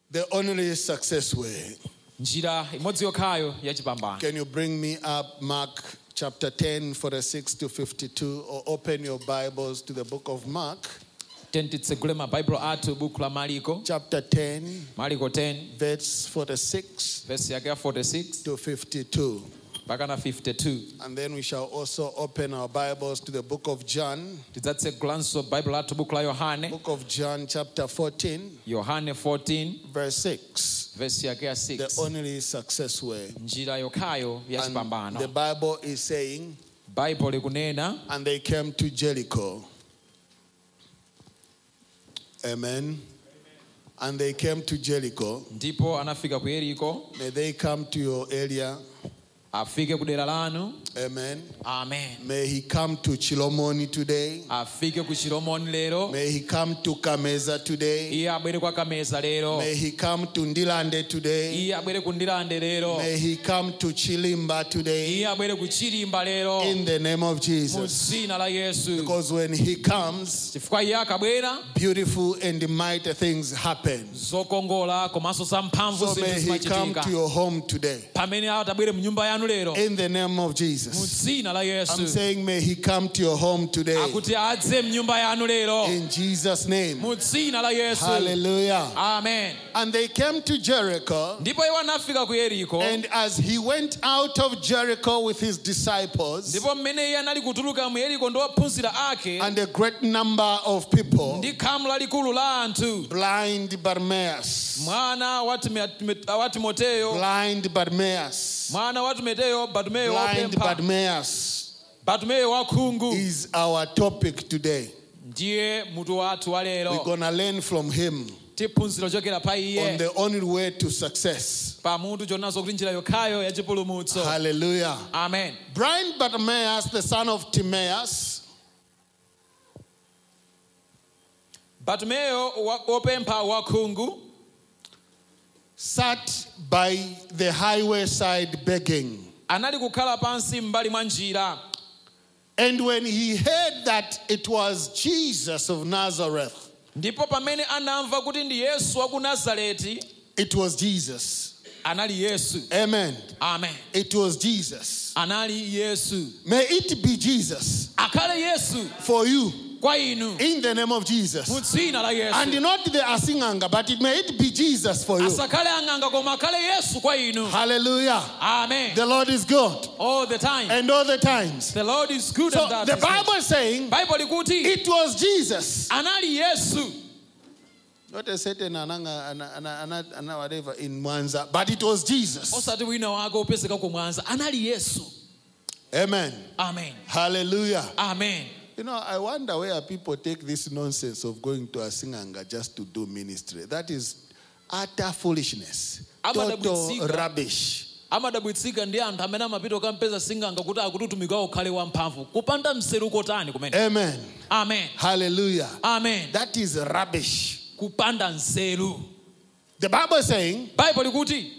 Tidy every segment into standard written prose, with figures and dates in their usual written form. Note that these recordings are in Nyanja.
The only success way. Njira imodzi yokhayo yachipambano. Can you bring me up Mark chapter 10, 46 to 52, or open your Bibles to the book of Mark? Titsegule mabhayibholo athu buku la Mariko. Chapter 10, Mariko 10, verse 46 verse yake ya 46 to 52. mpaka na 52. And then we shall also open our Bibles to the book of John. Tidzatsekulanso bhayibholo athu buku la Yohane. Book of John chapter 14, Yohane 14, verse 6. verse yake ya The 6. only success way. Njira yokhayo And the yachipambano. Bible is saying, Bhayibholo likunena, and they came to Jericho. Amen. And they came to Jericho. ndipo anafika ku Yeriko. May they come to your area. Afike ku dera lanu. Amen. Amen. May he come to Chilomoni today. Afike ku Chilomoni lero. May he come to Kameza today. Iye abwere kwa Kameza lero. May he come to Ndilande today. Iye abwere ku Ndilande lero. May he come to Chilimba today. Iye abwere ku Chilimba lero. In the name of Mu Jesus. dzina la Yesu. Because when he comes, Chifukwa iye akabwera, beautiful and mighty things happen. zokongola komanso zamphamvu So may zinthu he come zimachitika. to your home today. Pamene atabwere mu nyumba yanu lero. In the name of Mu Jesus. dzina la I'm Yesu. saying may he come to your home today. Akuti adze mu nyumba yanu lero. In Jesus' name. Mu dzina la Yesu. Hallelujah. Amen. And they came to Jericho. Ndipo iwo anafika ku Yeriko. And as he went out of Jericho with his disciples Ndipo mmene iye anali kutuluka mu Yeriko ndi ophunzira ake. and a great number of people, Ndi khamu lalikulu la anthu. blind Bartimaeus, Mwana wa Timoteyo. blind Bartimaeus, Mwana wa Timoteyo, Bartimeyo blind wapempha. Bartimaeus Bartimeyo wa khungu. is our topic today. Ndiye mutu wathu wa We're lero. going to learn from him Tiphunzira chokera pa on iye. the only way to success. Pa mutu chonazo kuti njira yokhayo ya chipulumutso. Hallelujah. Amen. Blind Bartimaeus, the son of Timaeus, Bartimeyo wopempha wa khungu sat by the highway side begging. anali kukhala pansi m'mbali mwa njira. And when he heard that it was Jesus of Nazareth, Ndipo pamene anamva kuti ndi Yesu wa ku Nazareti, it was Jesus. anali Yesu. Amen. Amen. It was Jesus. Anali Yesu. May it be Jesus Akhale Yesu for you kwa inu. in the name of Jesus. Mu dzina la Yesu. And not the Asinganga, but it may it be Jesus for you. Asakhale ang'anga koma akhale Yesu kwa inu. Hallelujah. Amen. The Lord is good. All the time. And all the times. The Lord is good So and that the is good. Bible is saying Bible likuti it was Jesus. anali Yesu. Not a certain ananga whatever in Mwanza, but it was Jesus. Osati wina wake opezeka ku Mwanza. Anali Yesu. Amen. Amen. Hallelujah. Amen. You know, I wonder where people take this nonsense of going to a singanga just to do ministry. That is utter foolishness. Total rubbish. Amadabwitsika ndi anthu amene amapita okampeza sing'anga kuti akuti utumiki wawo ukhale wamphamvu. Kupanda mseru kotani kumene. Amen. Amen. Hallelujah. Amen. That is rubbish. Kupanda nseru. The Bible is saying, Bible likuti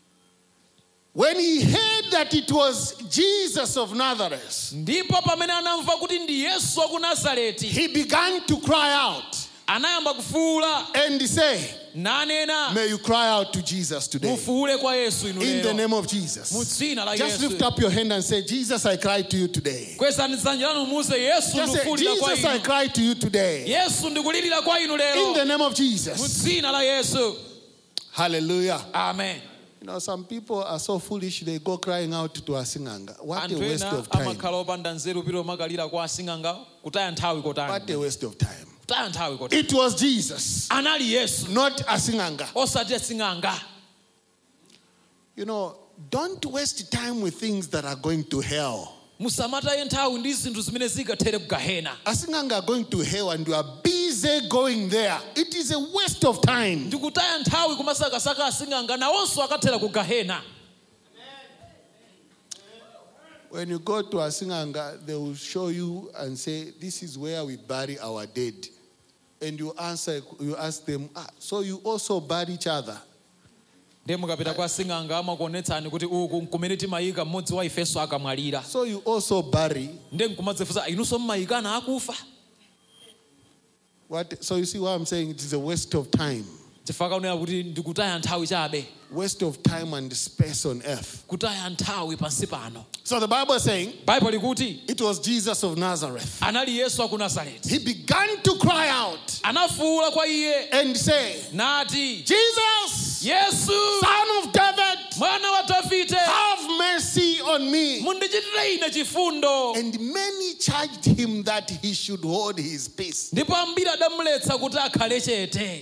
when he heard that it was Jesus of Nazareth, ndipo pamene anamva kuti ndi Yesu wa ku Nazareti, he began to cry out anayamba kufuwula and say, nanena may you cry out to Jesus today. mufuwule kwa Yesu inu In the lero. name of Mu Jesus. dzina la Just lift Yesu. up your hand and say, Jesus, I cry to you today. Kwezani dzanja lanu muze Yesu Just say, ndikufuwulira kwa Jesus, I inu. cry to you today. Yesu ndikulirira kwa inu In the lero. name of Mu Jesus. dzina la Yesu. Hallelujah. Amen. You know, some people are so foolish, they go crying out to a singanga. What a Anthu waste ena of time. amakhala opanda nzeru pito makalira kwa asing'anga kutaya nthawi kotani. What a waste of time. Kutaya nthawi kotani. It was Jesus, Anali Yesu. not a singanga. Osati asing'anga. You know, don't waste time with things that are going to hell. Musamataye nthawi ndi zinthu zimene zingathere ku Gahena. A singanga are going to hell and you are busy going there. It is a waste of time. Ndikutaya nthawi kumasakasaka asing'anga nawonso akathera ku Gahena. When you go to a singanga, they will show you and say, this is where we bury our dead. And you ask them, so you also bury each other. Ndiye mukapita kwa asing'anga amakuonetsani kuti uku kumene timayika mmodzi wa ifenso akamwalira. So you also bury. Ndiye nkumadzefusa inunso mmayikana akufa. So you see what I'm saying? It is a waste of time. chifukwa kunena kuti ndikutaya nthawi chabe, waste of time and space on earth. kutaya nthawi pansi pano. So the Bible is saying Bible likuti it was Jesus of Nazareth. anali Yesu wa ku Nazareti. He began to cry out Anafuwula kwa iye and say, nati, Jesus, Yesu Son of David, mwana wa Davide, have mercy on me. mundichitire ine chifundo. And many charged him that he should hold his peace. Ndipo ambiri adamuletsa kuti akhale chete.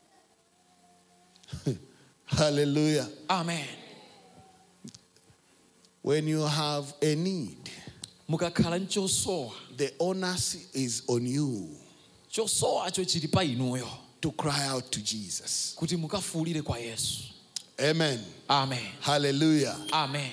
Hallelujah. Amen. When you have a need, Mukakhala nchosowa, the onus is on you chosowacho chili pa inuyo, to cry out to Jesus. kuti mukafuwulire kwa Yesu. Amen. Amen. Hallelujah. Amen.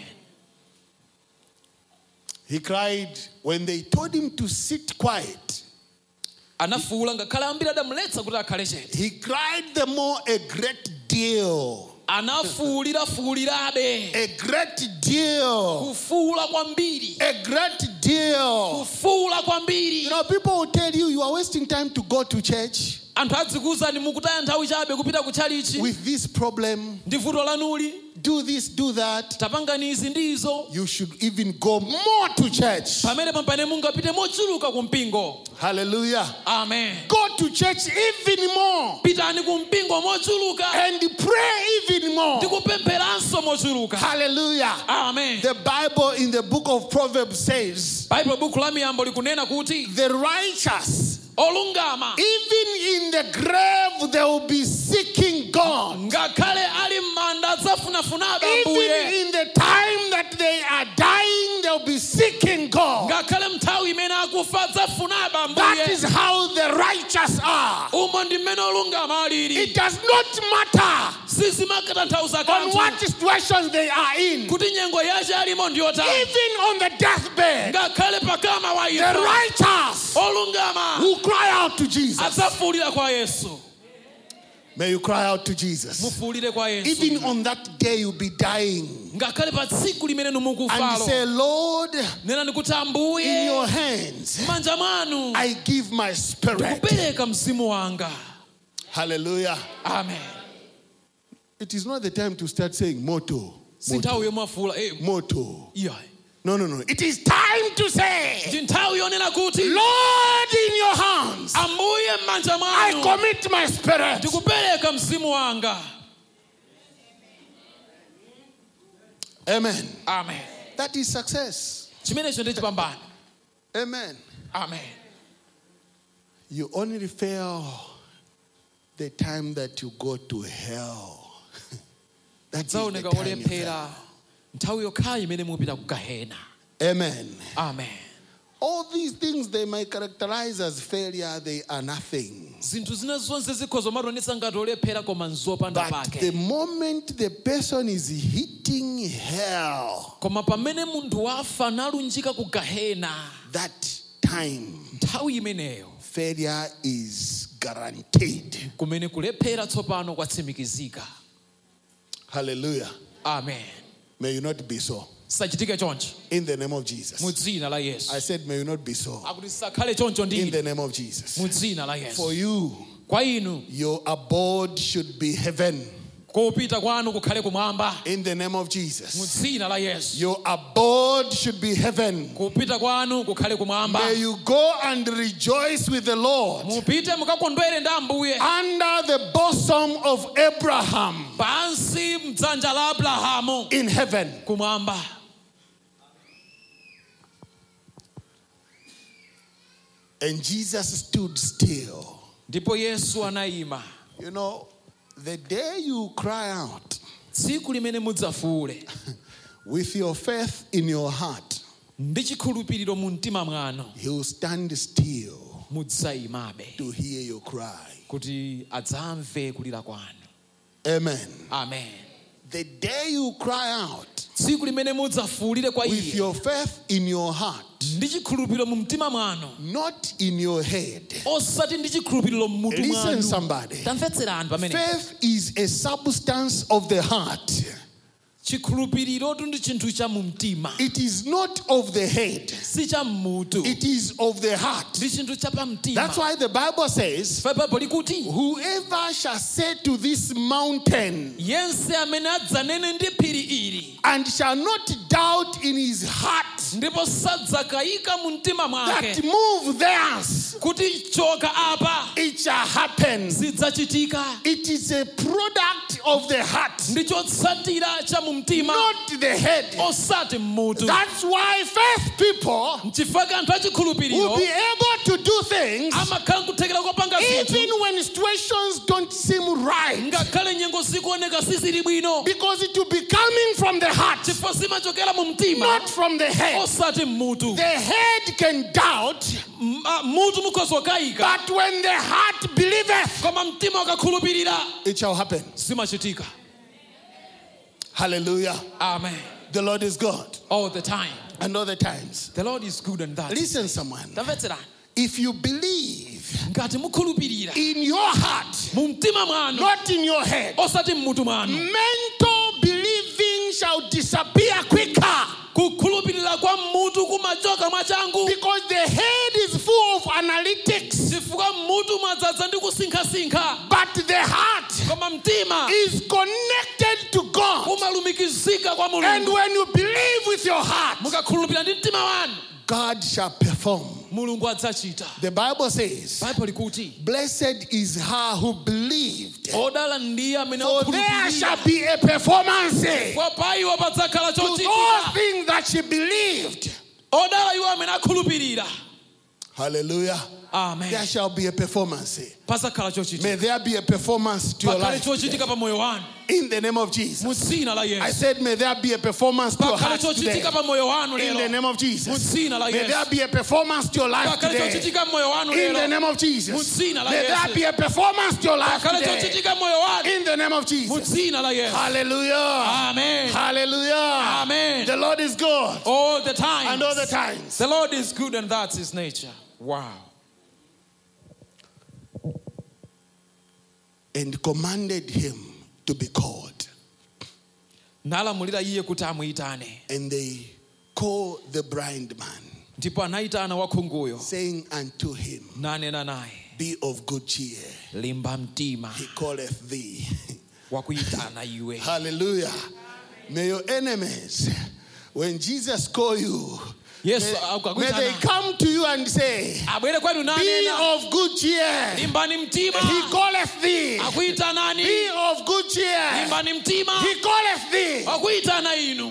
He cried when they told him to sit quiet. Anafuwula ngakhale ambiri adamuletsa kuti akhale chete. He cried the more a great deal. Anafuwulirabe. A great deal. Kufuwula kwambiri. A great deal. Kufuwula kwambiri. You know, people will tell you are wasting time to go to church Anthu adzikuwuzani mukutaya nthawi chabe kupita kutchalichi. with this problem. Ndi vuto lanuli. Do this, do that. Tapangani izi ndizo. You should even go more to church. Pamene pampane mungapite mochuluka ku mpingo. Hallelujah. Amen. Go to church even more Pitani ku mpingo mochuluka. and pray even more. Ndikupempheranso mochuluka. Hallelujah. Amen. The Bible in the book of Proverbs says, Bible buku la miyambo likunena kuti the righteous, olungama even in the grave, they will be seeking God. ngakhale ali m'manda adzafunafunabe Even Ambuye. in the time that they are dying, they'll be seeking God. Ngakhale mnthawi imene akufa adzafunabe That is Ambuye. how the righteous are. Umo ndi mmene olungama alili. It does not matter Sizimatanthauza on kanthu what situations they are in. kuti nyengo yace alimo ndiyotani. Even on the deathbed, Ngakhale pakama wa the imfa righteous olungama who cry out to Jesus. adzafuwulira kwa Yesu. May you cry out to Jesus. Mufuwulire kwa Yesu. Even on that day you'll be dying. Ngakhale pa tsiku limene And you mukufalo. say, Lord, Nena ndikuti in Ambuye your hands m'manja mwanu I give my spirit. ndikupereka mzimu wanga. Hallelujah. Amen. It is not the time to start saying motto. Si nthawi yomwe afuwula Motto. iya. No. It is time to say, Ndi nthawi yonena kuti Lord, in your hands Ambuye m'manja I mwanu commit my spirit. ndikupereka mzimu wanga. Amen. Amen. That is success. Chimenecho ndi chipambano. Amen. Amen. You only fail the time that you go to hell. That is the Zaoneka time you fail. olephera nthawi yokhayi imene mupita ku Gehena. Amen. Amen. All these things they might characterize as failure, they are nothing. Zinthu zina zonse zikhoza matonetsa ngati olephera koma nzopanda But the pake. moment the person is hitting hell, Koma pamene munthu wafa nalunjika ku Gehena, that time nthawi imeneyo failure is guaranteed. kumene kulephera tsopano kwatsimikizika. Hallelujah. Amen. May you not be so. Sachitike choncho In the name of Jesus. mu dzina la Yesu. I said, may you not be so. Akuti sakhale choncho In ndi the name of Jesus. mu dzina la For Yesu. you, Kwa inu your abode should be heaven. kopita kwanu kukhale kumwamba In the name of mu Jesus. dzina la Yesu. Your abode should be heaven. Kupita kwanu kukhale kumwamba. May you go and rejoice with the Lord Mupite mukakondwere ndi Ambuye under the bosom of Abraham pansi mdzanja la Abrahamu in heaven. kumwamba. And Jesus stood still. Ndipo Yesu anayima. You know, the day you cry out Tsiku limene mudzafuwule with your faith in your heart, ndi chikhulupiriro mu mtima mwanu, he will stand still mudzayimabe to hear your cry. kuti adzamve kulira kwanu. Amen. Amen. The day you cry out Tsiku limene mudzafuwulire kwa with Iye your faith in your heart, ndi chikhulupiriro mu mtima mwanu, not in your head. osati ndi chikhulupiriro mmutu Listen, mwanu. somebody. Tamvetserani pamene. Faith is a substance of the heart. chikhulupiriro ndi chinthu cha mu mtima. It is not of the head. Si cha mmutu. It is of the heart. Ndi chinthu cha pa mtima. That's why the Bible says, Bible likuti, whoever shall say to this mountain, yense amene adzanene ndi phiri ili, and shall not doubt in his heart, ndipo sadzakayika mu mtima mwake, that move thence, kuti choka apa, it shall happen. zidzachitika. It is a product of the heart, Ndicho tsatira cha mu mtima, not the head. osati mmutu. That's why faith people Nchifukwa anthu will achikhulupiriro be able to do things amakhala kuthekera kopanga even zinthu when situations don't seem right, ngakhale nyengo zikuoneka sizili bwino, because it will be coming from the heart, chifukwa zimachokera mu mtima, not from the head. osati mmutu. The head can doubt, Mutu mukhoza kukayika, but when the heart believeth, koma mtima ukakhulupirira it shall happen. zimachitika. Hallelujah. Amen. The Lord is God. All the time. And other times. The Lord is good and that. Listen, someone. Tamvetsera. If you believe Ngati mukhulupirira in your heart, mu mtima mwanu, not in your head, osati mmutu mwanu, mental believing shall disappear quicker. kukhulupirira kwa mmutu kumachoka mwachangu, Because the head is full of analytics, chifukwa mmutu mwadzaza ndi kusinkhasinkha, but the heart koma mtima is connected to God. umalumikizika kwa And Mulungu. when you believe with your heart, Mukakhulupirira ndi mtima wanu, God shall perform. Mulungu adzachita. The Bible says, Bible likuti, blessed is her who believed, odala ndiye amene for there shall akhulupirira, be a performance kwa pa iwo padzakhala to all chochitika. things that she believed. Odala iwo amene akhulupirira. Hallelujah. Amen. There shall be a performance. Padzakhala chochitika. May there be a performance to your Pakhale life chochitika pa moyo wanu. in the name of Jesus. Mu dzina la I Yesu. said, may there be a performance to your Pakhale heart today chochitika pa moyo wanu in the lero. name of Mu Jesus. dzina la May there Yesu. be a performance to your life Pakhale today chochitika moyo wanu in the lero. name of Mu Jesus. dzina la May there Yesu. be a performance to your life Pakhale today chochitika moyo wanu. in the name of Mu Jesus. dzina la Yesu. Hallelujah. Amen. Hallelujah. Amen. The Lord is good. All the time. And all the times. The Lord is good and that's his nature. Wow. And commanded him to be called. Nalamulira iye kuti amuyitane. And they call the blind man, Ndipo anayitana wakhunguyo, saying unto him, nanena naye, be of good cheer. limba mtima, He calleth thee. wakuyitana iwe. Hallelujah. May your enemies, when Jesus call you, Yesu may they akakuyitana. come to you and say, Abwere kwanu be nanena, of good cheer. limbani mtima. He calleth thee. Akuyitanani, Be of good cheer. limbani mtima. He calleth thee. Akuyitana inu.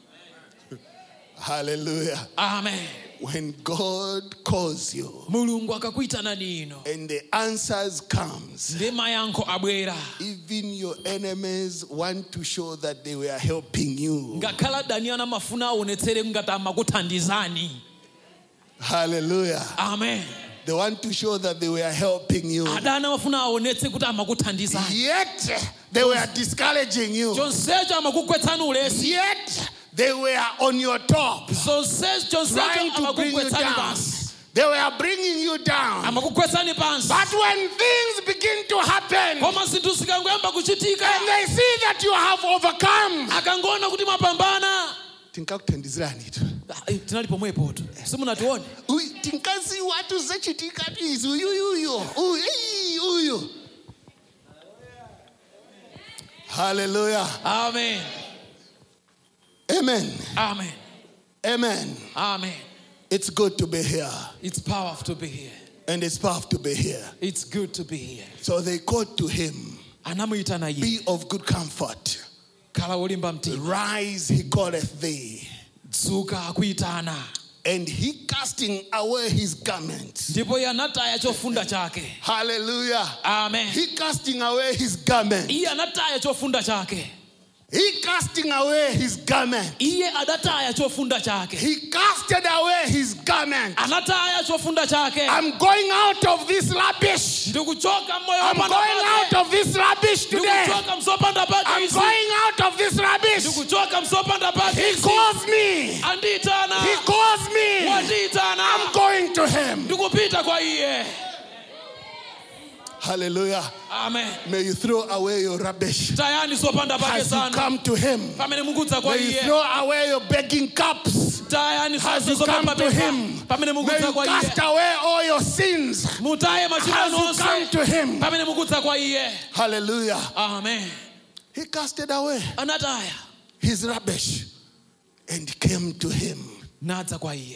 Hallelujah. Amen. When God calls you Mulungu akakuyitana nino, and the answers comes, ndi mayankho abwera. even your enemies want to show that they were helping you. Ngakhala dani amafuna aonetsere ngati amakuthandizani. Hallelujah. Amen. They want to show that they were helping you. Adani amafuna aonetse kuti amakuthandizani. Yet they were discouraging you. Chonsecho amakukwetsani ulesi. Yet they were on your top, Chonsecho trying to bring you amakukwetsani down. pansi. They were bringing you down. Amakukwetsani pansi. But when things begin to happen, Koma zinthu zikangoyamba kuchitika, and they see that you have overcome, akangona kuti mwapambana. tinkakuthandizirani tu. Tinali pomwepo tu. Simunatione. Tinkazi watu zachitika tizi uyu. Hallelujah. Amen. Amen. Amen. Amen. Amen. It's good to be here. It's powerful to be here. And it's powerful to be here. It's good to be here. So they called to him, Anamuyitana iye. be of good comfort. Khala wolimba mtima. Rise, he calleth thee. Dzuka akuyitana. And he casting away his garments. Ndipo yanataya chofunda chake. Hallelujah. Amen. He casting away his garment. Iye anataya chofunda chake. He casting away his garment. Iye adataya chofunda chake. He casted away his garment. Anataya chofunda chake. I'm going out of this rubbish. Ndikuchoka moyo I'm wapanda going out pake. of this rubbish today. Ndikuchoka msopanda pake I'm isi. going out of this rubbish. Ndikuchoka msopanda pake He isi. calls me. Anditana. He calls me. Wanditana. I'm going to him. Ndikupita kwa iye. Hallelujah. Amen. May you throw away your rubbish Tayani zopanda pake as you sana. come to him. Pamene mukudza kwa May you iye. throw away your begging cups Tayani as you zonse come zopanda to pake. him. Pamene May mukudza you kwa cast iye. away all your sins Mutaye machimo as you anu come onse. to him. Pamene mukudza kwa iye. Hallelujah. Amen. He casted away Anataya. his rubbish and came to him Nadza kwa iye.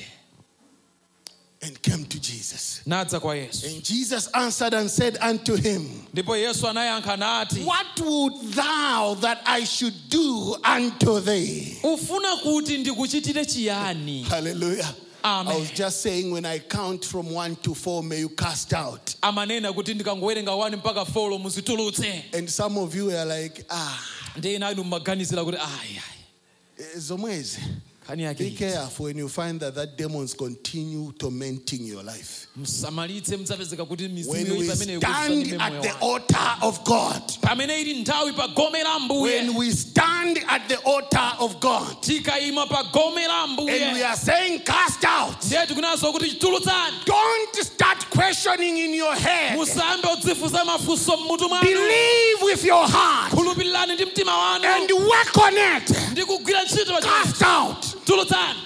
and came to Jesus. Nadza kwa Yesu. And Jesus answered and said unto him, Ndipo Yesu anayankha nati. what would thou that I should do unto thee? Ufuna kuti ndikuchitire chiyani? Hallelujah. Amen. I was just saying, when I count from 1 to 4, may you cast out. Amanena kuti ndikangowerenga 1 mpaka 4 muzitulutse. And some of you are like, Ndiye inu mmaganizira kuti ayi. Zomwezi. Kani yake. Be careful when you find that demons continue tormenting your life. Msamalitse mzapezeka kuti mizimu When we yoyipa imene stand at the altar of God, pamene ili nthawi pa gome la Ambuye. when we stand at the altar of God, Tikayima pa gome la and we Ambuye. are saying, cast out, Ndiye tikunaso kuti chitulutsani. don't start questioning in your head. Musambe udzifunsa mafunso mmutu mwanu. Believe with your heart Khulupirirani ndi mtima wanu. and work on it. Ndi kugwira ntchito pa Cast out. tulutsani.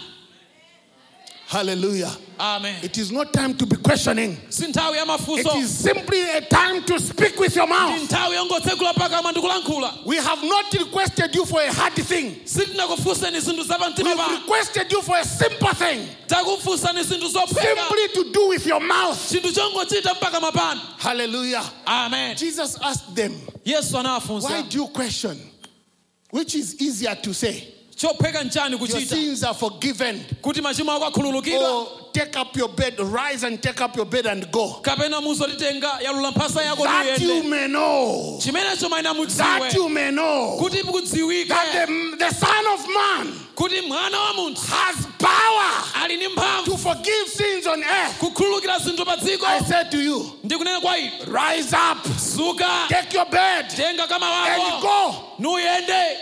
Hallelujah. Amen. It is not time to be questioning. Si nthawi ya It mafunso. is simply a time to speak with your Ndi mouth. nthawi yongotsekula pakamwa ndi kulankhula. We have not requested you for a hard thing. Sitinakufunseni zinthu za pamtima We've pano. requested you for a simple thing. Takufunsani zinthu zophweka. Simply to do with your mouth. Chinthu chongochita mpaka mapano. Hallelujah. Amen. Jesus asked them, Yesu why anawafunsa. do you question? Which is easier to say? Chophweka nchani Your kuchita? sins are forgiven. Kuti machimo ako akhululukidwa. Or take up your bed, rise and take up your bed and go. Kapena muzolitenga yalula mphasa yako That you nuyende. may know. Chimenecho maina That mudziwe. you may know. Kuti mukudziwike. That the Son of Man Kuti mwana wa munthu has power ali ndi to mphamvu forgive sins on earth. kukhululukira zinthu pa dziko. I said to you, Ndikunena kwa inu. rise up, Suka. take your bed, Tenga kama and wako. go. Nuyende.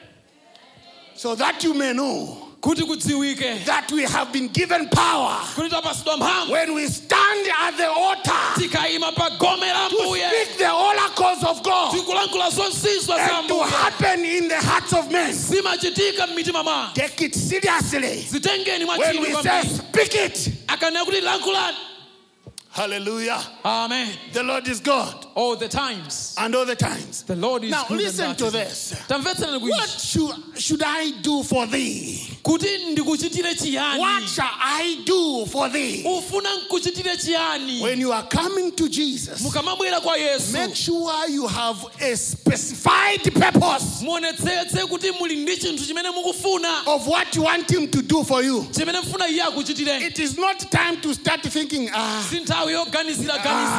So that you may know Kuti kudziwike. that we have been given power Kuti tapasidwa mphamvu. when we stand at the altar Tikayima pa gome la to Ambuye. speak the oracles of God Tikulankhula zonsizwa za and to Ambuye. happen in the hearts of men. Zimachitika m'mitima mwa. Take it seriously. Zitengeni When mwachidwi we say kwambiri. speak it. Akanena kuti lankhulani. Hallelujah. Amen. The Lord is God All the times. and all the times. The Lord is Now good and listen that to is- this. Tamvetseni What kuishi. should I do for thee? Kuti ndikuchitire What chiyani? shall I do for thee? Ufuna nkuchitire chiyani? When you are coming to Jesus, Mukamabwera kwa Yesu. make sure you have a specified purpose Muonetsetse kuti muli ndi chinthu chimene mukufuna. of what you want him to do for you. Chimene mfuna iye akuchitire. It is not time to start thinking, Si nthawi yoganizira.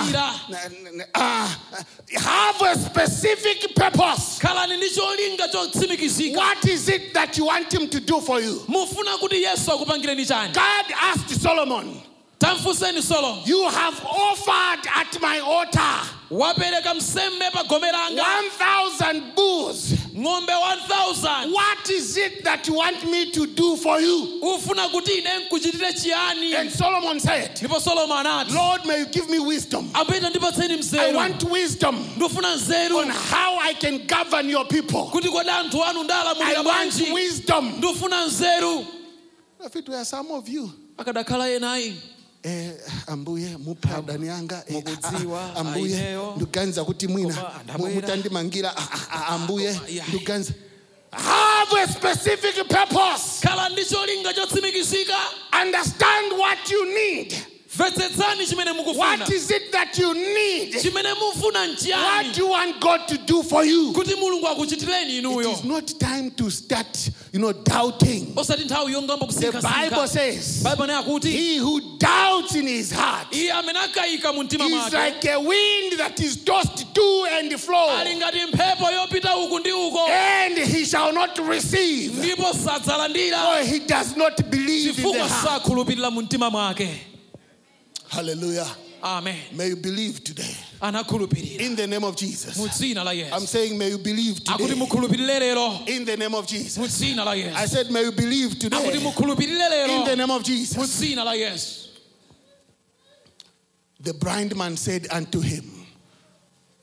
have a specific purpose. Khalani ndi cholinga chotsimikizika. What is it that you want him to do for you? Mufuna kuti Yesu akupangireni chani? God asked Solomon, Tamfunseni Solomo. you have offered at my altar Wapereka msembe pa gome langa. 1,000 bulls. Ng'ombe 1,000. What is it that you want me to do for you? Ufuna kuti ine nkuchitire chiyani? And Solomon said, Ndipo Solomo anati. Lord, may you give me wisdom. Apita ndipatseni I mzeru. want wisdom Ndofuna nzeru. on how I can govern your people. Kuti kodi anthu anu I ndalamulira want bwanji. wisdom. Ndofuna nzeru. If it were some of you, Akadakhala yenayi. ambuye mupha dani yanga mukudziwa, ambuye aineyo. nduganza kuti mwina Koma andabwera. mutandimangira ambuye Yeah. nduganza. Have a specific purpose. Khala ndi cholinga chotsimikizika. Understand what you need. Mvetsetsani chimene mukufuna. What is it that you need? Chimene mufuna What nchiyani? do you want God to do for you? Kuti Mulungu akuchitireni It inuyo. is not time to start, doubting. Osati nthawi yongamba The Bible kusinkhasinkha. says, Bible ne akuti he who doubts in his heart iye amene akayika mu mtima is mwake like a wind that is tossed to and fro, ali ngati mphepo yopita uku ndi uko. and he shall not receive, Ndipo sadzalandira. for he does not believe in the Chifukwa heart. sakhulupirira mu mtima mwake. Hallelujah. Amen. May you believe today. Anakhulupirira. In the name of Jesus. Mu dzina la I'm Yesu. saying, may you believe Akuti today. mukhulupirire lero. In the name of Mu Jesus. dzina la I Yesu. said, may you believe Akuti today. mukhulupirire lero. In the name of Mu Jesus. dzina la Yesu. The blind man said unto him,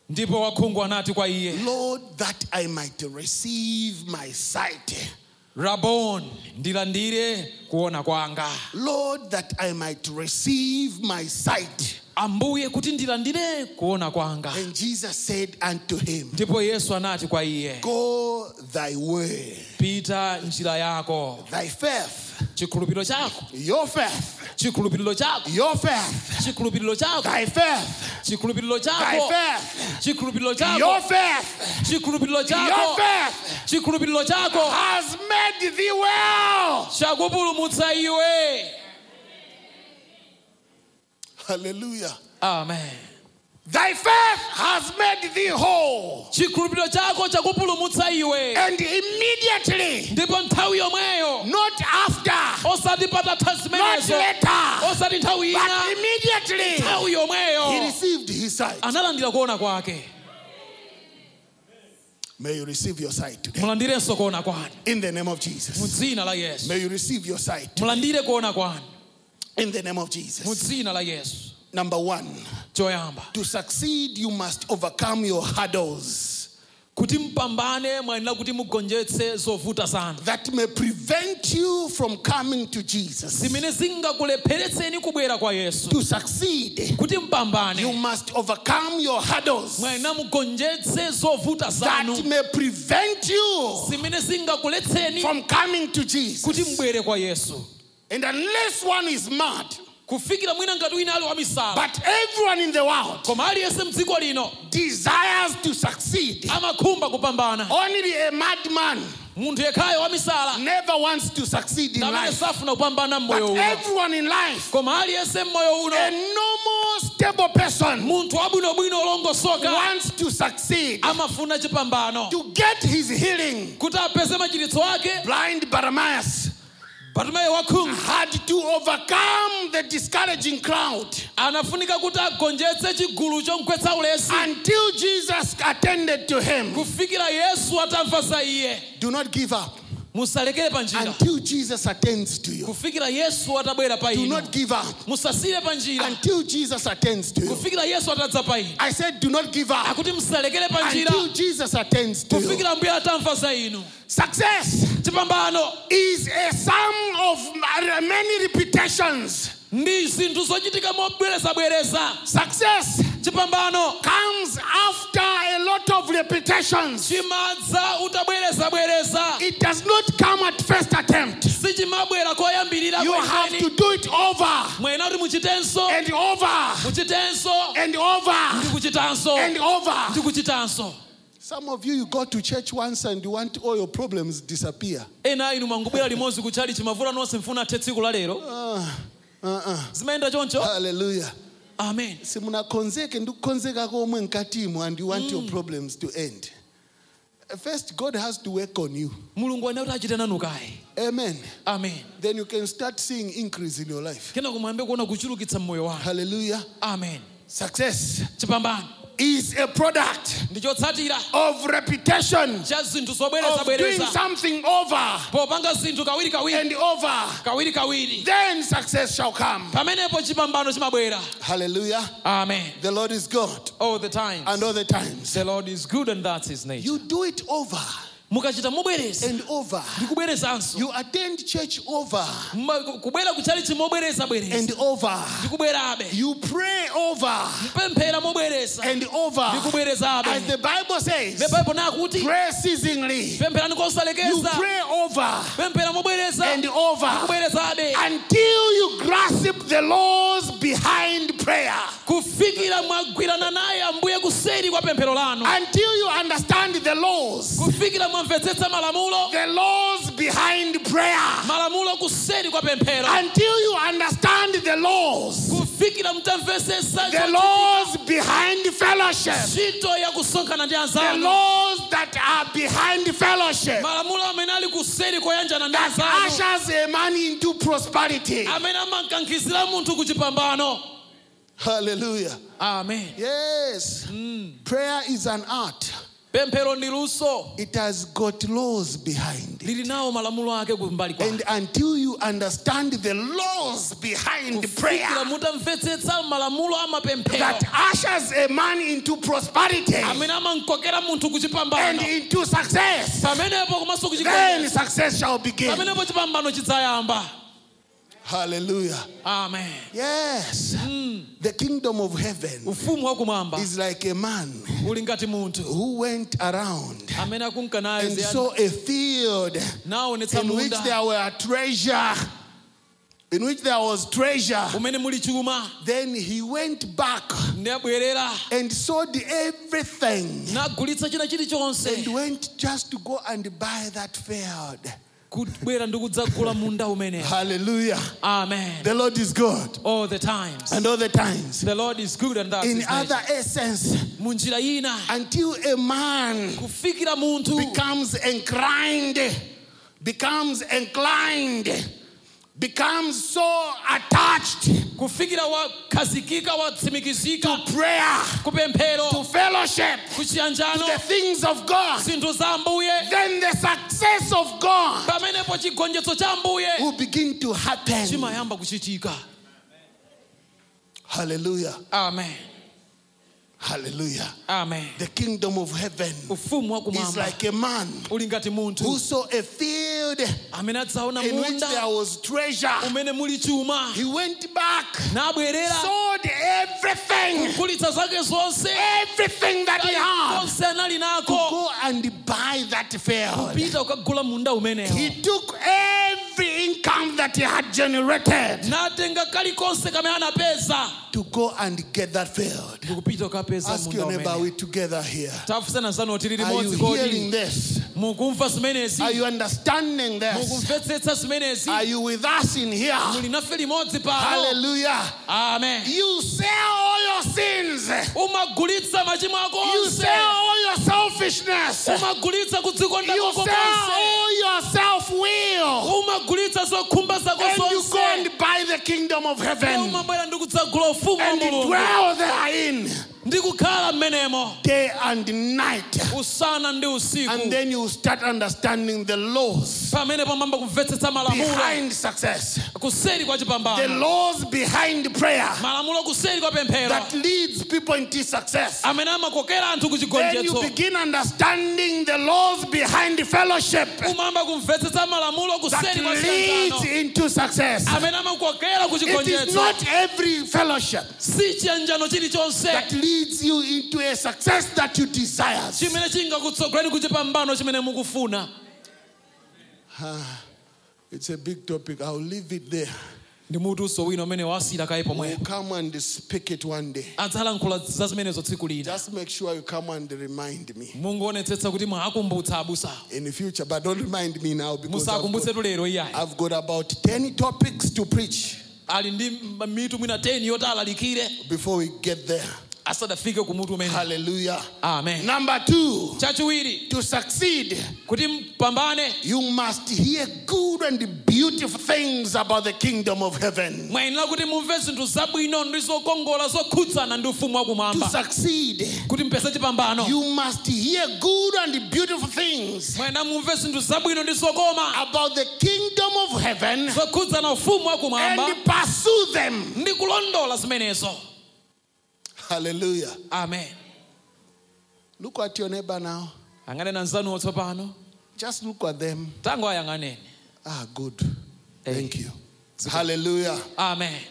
ndipo wakhungu anati kwa iye, Lord, that I might receive my sight. Rabon, ndilandire kuona kwanga. Lord, that I might receive my sight. Ambuye kuti ndilandire kuona kwanga. And Jesus said unto him, Ndipo Yesu anati kwa iye, go thy way. pita njira yako. Thy faith. Chikhulupiriro chako. Your faith. Chikhulupiriro chako. Your faith. Chikhulupiriro chako. Thy faith. Chikhulupiriro Thy chako. faith. Chikhulupiriro chako. Your faith. Chikhulupiriro Your chako. faith Chikhulupiriro chako has made thee well. chakupulumutsa iwe. Hallelujah. Amen. Thy faith has made thee whole. Chikhulupiriro chako chakupulumutsa iwe. And immediately, Ndipo nthawi yomweyo, not after, osati patatha not zimenezo, later, osati nthawi but ina, immediately, nthawi he yomweyo received his sight. analandira kuona kwake. May you receive your sight today. Mulandirenso kuona kwanu In the name of mu Jesus. dzina la Yesu. May you receive your sight. Mulandire kuona kwanu In the name of mu Jesus. dzina la Yesu. Number one, Choyamba, to succeed, you must overcome your hurdles kuti mpambane mwayenera kuti mugonjetse zovuta sana that may prevent you from coming to Jesus. zimene zingakulepheretseni kubwera kwa Yesu. To succeed, Kuti you mpambane must overcome your hurdles mwayenera mugonjetse zovuta that zanu may prevent you zimene zingakuletseni from coming to kuti Jesus. mbwere kwa Yesu. And unless one is mad, Kufikira mwina ngati wina ali wamisala, but everyone in the world koma aliyense mdziko lino desires to succeed. amakhumba kupambana. Only a madman Munthu yekhayo wamisala never wants to succeed in amene life. safuna kupambana But mmoyo uno. everyone in life, Koma aliyense mmoyo uno, a normal, stable person munthu wabwinobwino olongosoka wants to succeed, amafuna chipambano to get his healing. kuti apeze machiritso ake. Blind Bartimaeus Bartimayo wakhungu had to overcome the discouraging crowd anafunika kuti agonjetse chigulu chomkwetsa ulesi until Jesus attended to him. kufikira Yesu atamva za iye. Do not give up Musalekere pa njira until Jesus attends to you. kufikira Yesu atabwera pa Do inu. not give up Musasire pa njira until Jesus attends to you. kufikira Yesu atadza pa inu. I said, do not give up Akuti musalekere pa njira until Jesus attends to you. kufikira Mbuye atamva za inu. Success Chipambano is a sum of many repetitions. ndi zinthu zochitika mobwerezabwereza. Success Chipambano comes after a lot of repetitions. chimadza utabwerezabwereza. It does not come at first attempt. Sichimabwera koyambirira You have to do it over mwena kuti muchitenso and over muchitenso and over ndi kuchitanso and ndi over. kuchitanso. Some of you go to church once and you want all your problems disappear. Ena inu mwangubwera limodzi kuchali chimavula nonse mfuna athe tsiku la lero. Zimayenda choncho. Hallelujah. Amen. Simunakonzeke ndikukonzeka komwe mkatimo and you want your problems to end. First, God has to work on you. Mulungu ane kuti achite nanu kaye. Amen. Amen. Then you can start seeing increase in your life. Kena kumwambe kuona kuchulukitsa mmoyo wako. Hallelujah. Amen. Success Chipambano is a product ndichotsatira of repetition, cha zinthu of doing zobwerezabwereza. something over Popanga zinthu kawirikawiri. and over. Kawirikawiri. Then success shall come. Pamenepo chipambano chimabwera. Hallelujah. Amen. The Lord is God All the time. and all the times. The Lord is good and that's his nature. You do it over Mukachita mubwereza and over. ndikubwerezanso. You attend church over Kubwera kuchali chimobwerezabwereza and over. ndikubwerabe. You pray over Pemphera mobwereza and over. ndikubwerezabe. As the Bible says, Baibulo nakuti pray ceasingly. pempherani You kosalekeza. pray over Pemphera mobwereza and over ndikubwerezabe until you grasp the laws behind prayer. kufikira mwagwirana naye Ambuye kuseri kwa pemphero lanu. Until you understand the laws. Kufikira mwamvetsetsa malamulo. The laws behind prayer. Malamulo kuseri kwa pemphero. Until you understand the laws. Kufikira mtamvesesa The laws behind fellowship. ntchito ya kusonkhana ndi The anzanu. laws that are behind fellowship. Malamulo amene ali kuseri koyanjana ndi That anzanu. ushers a man into prosperity. Amene amankankhizira munthu kuchipambano. Hallelujah. Amen. Yes. Prayer is an art. pemphero ndi luso It has got laws behind it. lili nawo malamulo ake kumbali kwa And until you understand the laws behind prayer kufikira mutamvetsetsa malamulo amapemphero that ushers a man into prosperity amene amankokera munthu and kuchipambano into success, pamenepo komanso then kuchikondwerero success shall begin. pamenepo chipambano chidzayamba. Hallelujah. Amen. Yes. The kingdom of heaven Ufumu wakumwamba is like a man uli ngati munthu who went around amene akunkanayo and saw a field naonetsa in which munda there were treasure, in which there was treasure. umene muli chuma Then he went back ndi abwerera and sold everything nagulitsa china and chilichonse went just to go and buy that field. kubwera ndi kudzagula munda umene. Hallelujah. Amen. The Lord is good. All the times. And all the times. The Lord is good and that's In his other nature. essence, Munjira ina until a man kufikira munthu becomes inclined, becomes so attached kufikira wakhazikika watsimikizika to prayer, kupemphero to fellowship, to kuchiyanjano the things of God, zinthu za Ambuye then the success of God pamenepo chigonjetso cha Ambuye will begin to happen. chimayamba kuchitika. Hallelujah. Amen. Hallelujah. Amen. The kingdom of heaven Ufumu is wakumwamba like a man uli ngati who munthu saw a field amene adzaona in which there munda was treasure. umene muli chuma He went back, nabwerera sold everything, kugulitsa zake zonse everything that he had, konse anali to nako go and buy that field. pita ukagula munda umenewo He took every income that he had generated natenga kalikonse kamene anapeza to go and get that field. ndikupita ukapeza Ask munda your neighbor, are umene. we together here? Tafunsana nzanu tili Are you limodzi hearing kodi this? mukumva zimenezi Are you understanding this? mukumvetsetsa zimenezi Are you with us in here? muli nafe limodzi pano. Hallelujah. Amen. You sell all your sins. umagulitsa machimo ako You onse sell all your selfishness. umagulitsa kudzikonda You kwako sell konse all your self-will. umagulitsa zokhumba zako And you go zonse and buy the kingdom of heaven umabwera ndi kudzagula ufumu wa and you Mulungu dwell therein ndi kukhala mmenemo day and night. usana ndi usiku And then you start understanding the laws pamene pamamba kumvetsetsa malamulo behind success. kuseri kwa The chipambano laws behind prayer malamulo kuseri kwa pemphero that leads people into success. amene amakokera anthu ku Then you chigonjetso begin understanding the laws behind fellowship umamba kumvetsetsa malamulo that kuseri kwa leads chiyanjano into success. amene amakokera ku It is chigonjetso not every fellowship si chiyanjano chilichonse that leads you into a success that you desire. chimene chingakutsogolerani ku chipambano chimene mukufuna. It's a big topic. I'll leave it there. ndi mutu uso wina umene wasira kaye pomwe We'll come and speak it one day. adzalankhula za zimenezo tsiku lina. Just make sure you come and remind me mungoonetsetsa kuti mwakumbutsa abusa in the future, but don't remind me now because musakumbutsetu lero iyayi I've got about 10 topics to preach ali ndi mitu mwina 10 yoti alalikire before we get there. asadafike ku mutu umene. Hallelujah. Amen. Number 2, chachiwiri to succeed, kuti mpambane you must hear good and beautiful things about the kingdom of heaven. mwayenera kuti mumve zinthu zabwino ndi zokongola zokhudzana ndi ufumu To wakumwamba. succeed, kuti mpeze chipambano you must hear good and beautiful things mwayenera mumve zinthu zabwino ndi zokoma about the kingdom of heaven zokhudzana ufumu wakumwamba and pursue them. ndi kulondola zimenezo. Hallelujah. Amen. Look at your neighbor now. ang'ane na nzanu otsopano Just look at them. tango ayang'aneni. Good. Thank you. Hallelujah. Amen.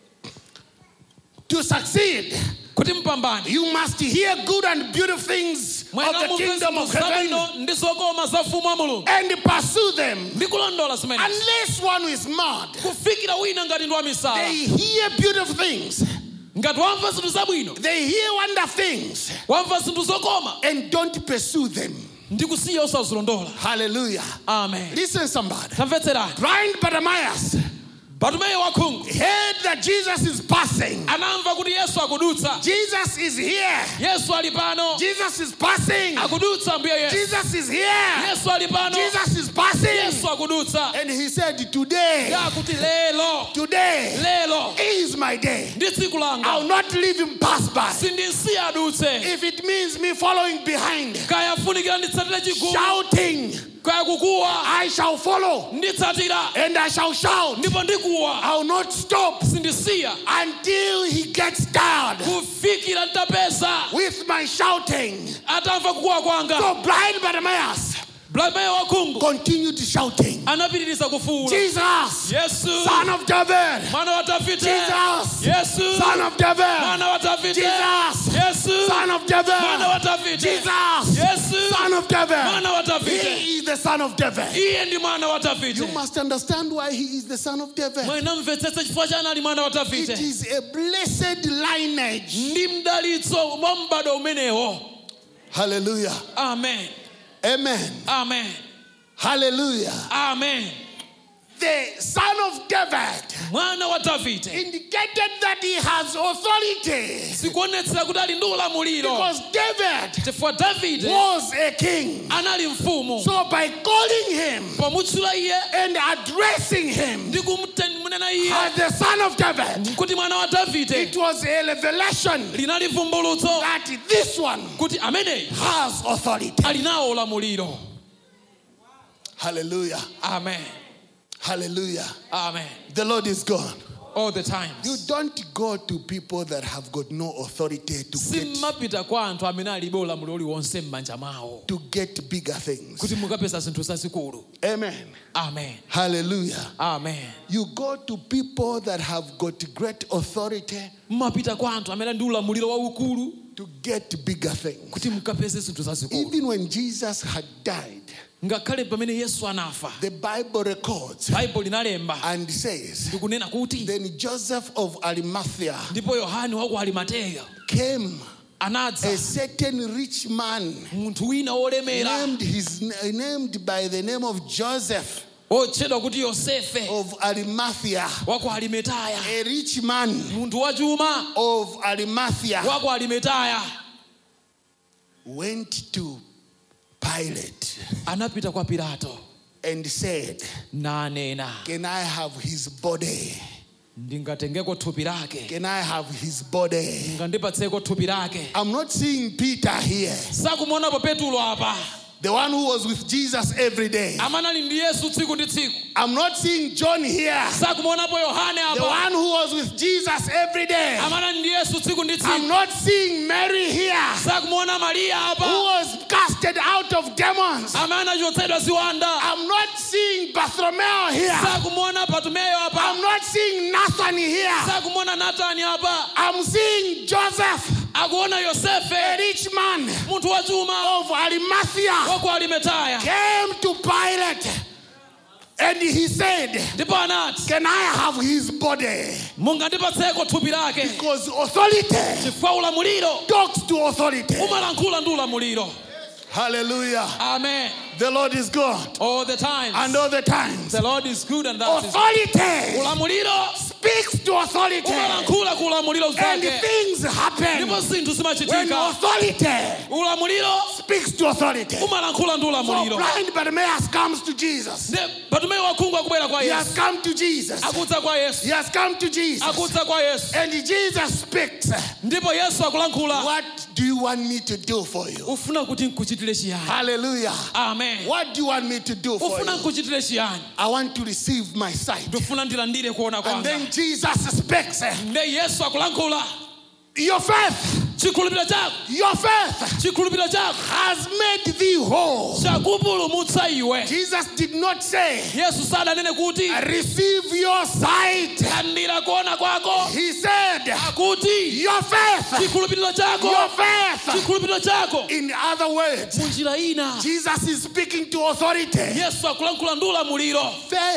To succeed, kuti mpambane you must hear good and beautiful things of mwayenera the mumve kingdom of zinthu heaven zabwino ndi zokoma za ufumu wa Mulungu and pursue them. ndi kulondola zimenezo. Unless one is mad, kufikira wina ngati ndi wamisala they hear beautiful things, ngati wamva zinthu zabwino they hear wonderful things, wamva zinthu zokoma and don't pursue them. ndi kusiya osazilondola. Hallelujah. Amen. Listen, somebody. tamvetserani. Blind Bartimaeus Bartimayo wakhungu heard that Jesus is passing. anamva kuti Yesu akudutsa. Jesus is here. Yesu ali pano. Jesus is passing. Akudutsa mbuye Yesu. Jesus is here. Yesu ali pano. Jesus is passing. Yesu akudutsa. And he said, today lelo is my day. ndi tsiku langa. I'll not leave him pass by. Sindisiya adutse. If it means me following behind, Kaya funikira nditsatire chigulu. shouting, Kaya kukuwa. I shall follow Nditsatira. and I shall shout. Ndipo ndikuwa. I'll not stop Sindisiya. until he gets tired Kufikira ntapeza. with my shouting. Atamva kukuwa kwanga. So blind Bartimaeus Bartimayo wakhungu continued shouting, anapitiriza kufuwula. Jesus, Yesu. Son of David. Mwana wa Davide. Jesus, Yesu. Son of David. Mwana wa Davide. Jesus, Yesu. Son of David. Mwana wa Davide. Jesus, Yesu. Son of David. Mwana wa Davide. He is the Son of David. Iye ndi mwana wa You Davide. must understand why he is the Son of David. Mwenamvetsetsa chifukwa chani ali mwana wa It Davide. is a blessed lineage. Ndi mdalitso mwa m'bado umenewo. Hallelujah. Amen. Amen. Amen. Hallelujah. Amen. The Son of David Mwana wa Davide. indicated that he has authority Sikuonetsera kuti ali ndi ulamuliro. because David Chifukwa Davide was a king. anali mfumu. So by calling him Pomutchula iye and addressing him ndi kumnena iye as the Son of David, kuti mwana wa Davide, it was a revelation linali vumbulutso that this one kuti ameneyi has authority. ali nawo ulamuliro. Hallelujah. Amen. Hallelujah. Amen. The Lord is God. All the time. You don't go to people that have got no authority Simmapita kwa anthu amene alibe ulamuliro uliwonse m'manja mwawo to get bigger things. kuti mukapeza zinthu zazikulu. Amen. Amen. Hallelujah. Amen. You go to people that have got great authority Mmapita kwa anthu amene ndi ulamuliro waukulu to get bigger things. kuti mukapeze zinthu zazikulu. Even when Jesus had died, Ngakhale pamene Yesu anafa, the Bible records Bible linalemba and says, ndikunena kuti then Joseph of Arimathea ndipo Yohane wa ku Arimateya came, anadza, a certain rich man munthu wina olemera named by the name of Joseph otchedwa kuti Yosefe of Arimathea, wa ku Arimataya, a rich man munthu wachuma of Arimathea, wa ku Arimataya, went to Pilate anapita kwa Pilato and said, nanena, can I have his body? ndingatengeko thupi lake, Can I have his body? ngandipatseko thupi lake. I'm not seeing Peter here, Sakumuonapo Petulo apa, the one who was with Jesus every day. amene ali ndi Yesu tsiku ndi tsiku. I'm not seeing John here, Sakumuonapo Yohane the apa, one who was with Jesus every day. amene ali ndi Yesu tsiku ndi I'm tsiku. not seeing Mary here, Sakumuona Maria who apa, was casted out of demons. amene achotsedwa ziwanda. I'm not seeing Bartholomew here. Sakumuona Bartimayo apa, I'm not seeing Nathan here. sakumuona Natani apa, I'm seeing Joseph, akuona a Yosefe, rich man munthu wachuma of Arimathea, wa ku Arimataya. came to Pilate and he said, Ndipo anati, can I have his body? mungandipatseko thupi lake. Because authority Chifukwa ulamuliro talks to authority. umalankhula ndi ulamuliro. Hallelujah. Amen. The Lord is God. All the time. And all the times. The Lord is good and that is Authority ulamuliro speaks to authority. umalankhula ku ulamuliro And zake. things happen Ndipo zinthu when zimachitika. authority Ulamuliro speaks to authority. So umalankhula ndi ulamuliro. blind Bartimaeus comes to Jesus. Bartimayo wakhungu akubwera kwa He has Yesu. come to Jesus. Akudza kwa Yesu. He has come to Jesus. Akudza kwa Yesu. And Jesus speaks. Ndipo Yesu akulankhula. What do you want me to do for you? Ufuna kuti nkuchitire chiyani? Hallelujah. Amen. What do you want me to do for Ufuna you? nkuchitire chiyani? I want to receive my sight. Ndifuna ndilandire kuona And kwanga. then Jesus speaks. Nde Yesu akulankhula. Your faith, Chikhulupiriro chako. your faith Chikhulupiriro chako has made thee whole. chakupulumutsa iwe. Jesus did not say, Yesu sadanene kuti receive your sight. landira kuona kwako. He said, Akuti your faith, chikhulupiriro chako. your faith. Chikhulupiriro chako. In other words, Munjira ina. Jesus is speaking to authority. Yesu akulankhula ndi ulamuliro.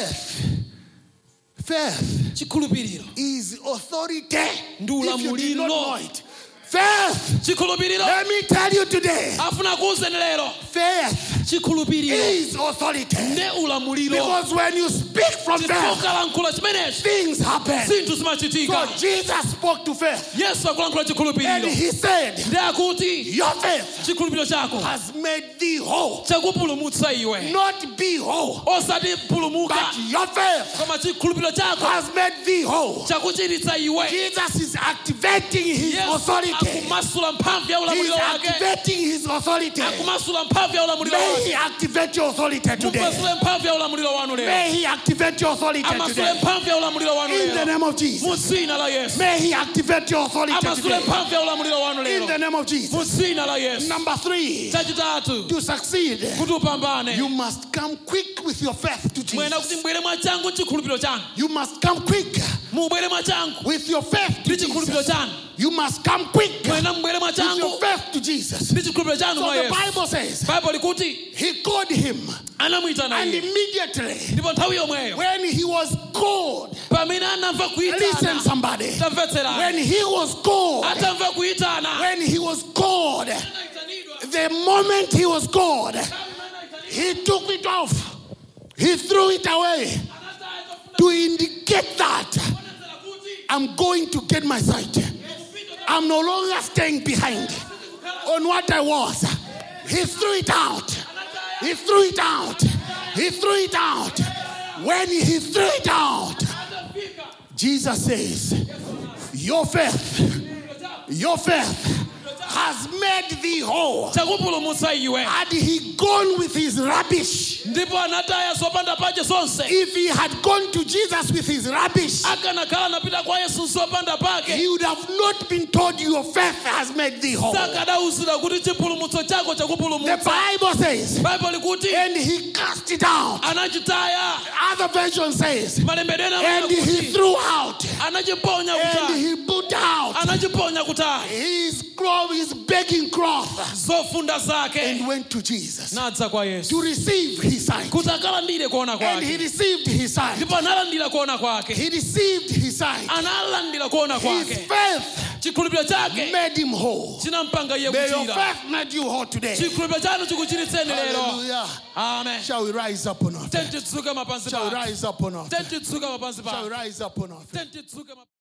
Faith Chikhulupiriro is authority. ndi If you did not know ulamuliro. it. Faith, Chikhulupiriro let me tell you today, afuna kuuze lero. faith chikhulupiriro is authority. ne ulamuliro. Because when you speak from there, Ukalankhula chimenechi things happen. zinthu zimachitika. So Jesus spoke to faith. Yesu akulankhula And chikhulupiriro he said, ndi akuti your faith chikhulupiriro chako has made thee whole. chakupulumutsa iwe, Not be whole, osati pulumuka, but your faith koma chikhulupiriro chako has made thee whole. chakuchiritsa iwe. Jesus is activating his Yesu authority. akumasula mphamvu ya He is ulamuliro wake. activating his authority. Akumasula mphamvu ya ulamuliro May he wake. activate your authority today. Mupasule mphamvu ya ulamuliro wanu lero. May he activate your authority Amasule today. mphamvu ya ulamuliro wanu In the lero. name of Jesus. Mu dzina la Yesu. May he activate your authority Amasule today. mphamvu ya ulamuliro wanu In lero. the name of Jesus. Mu dzina la Yesu. Number 3, Chachitatu, to succeed, kuti upambane, you must come quick with your faith to mwena kuti Jesus. mbwere mwachangu chikhulupiriro chanu. You must come quick Mubwere mwachangu with your faith to ndi chikhulupiriro Jesus. chanu. You must come quick Mwena mbwere with your mwachangu faith to Jesus. ndi chikhulupiriro chanu So mwa the Yesu. Bible says, Bible likuti he called him, anamuyitana and iye. immediately Ndipo nthawi yomweyo when he was called, pamene anamva listen kuyitana, somebody, tamvetserani. when he was called, Atamva kuyitana, when he was called, anayitanidwa. the moment he was called, he took it off. He threw it away to indicate that I'm going to get my sight. I'm no longer staying behind on what I was. He threw it out. He threw it out. He threw it out. When he threw it out, Jesus says, your faith has made thee whole. chakupulumutsa iwe. Had he gone with his rubbish, Ndipo anataya zopanda pake zonse. if he had gone to Jesus with his rubbish, Akanakhala anapita kwa Yesu zopanda pake, he would have not been told your faith has made thee whole. sakadauzira kuti chipulumutso chako The chakupulumutsa. Bible says, Bible likuti and he cast it out. anachitaya. Other version says, Malembedwe and he kuti threw out, anachiponya and kutali. he put out Anachiponya kutali. his begging cloth Zofunda zake and went to Jesus nadza kwa Yesu to receive his sight. kuti akalandire kuona And he kwake. received his sight. Ndipo analandira kuona kwake. He received his sight. Analandira kuona His kwake. faith Chikhulupiriro chake made him whole. chinampanga iye May your kuchira. faith made you whole today. Chikhulupiriro chanu chikuchiritseni lero. Hallelujah. Amen. Shall we rise up on our feet? Tentitsuke mapansi Shall we pake. rise up on our feet? Tentitsuke mapansi Shall we pake. rise up on our feet? Tentitsuke